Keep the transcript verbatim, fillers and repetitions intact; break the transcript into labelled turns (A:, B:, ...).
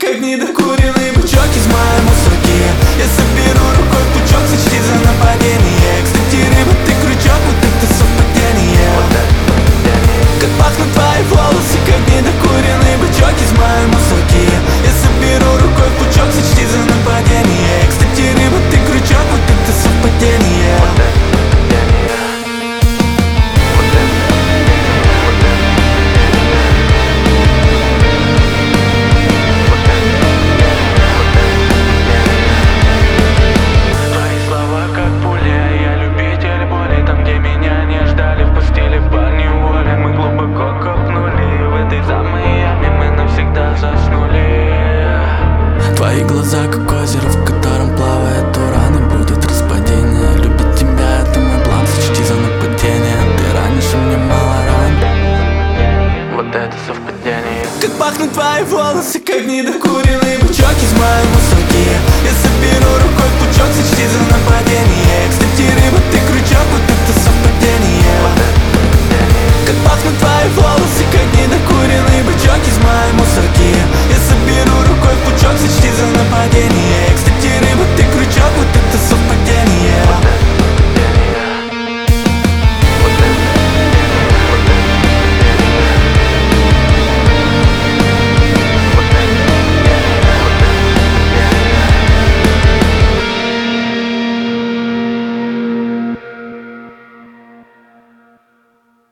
A: как недокуренный бычок из моей мусорки. Я соберу рукой пучок, сочти за нападение. Кстати, рыба, ты крючок, вот это совпадение. Как пахнут твои волосы, как недокуренный бычок из моей мусорки. Я соберу рукой пучок, сочти за нападение. Кстати, рыба, ты крючок, вот это совпадение. Твои глаза как озеро, в котором плавает уран, и будет распадение. Любить тебя — это мой план, сочти за нападение. Ты ранишь, и мне мало ран. Вот это совпадение. Как пахнут твои волосы, как недокуренный бычок из моей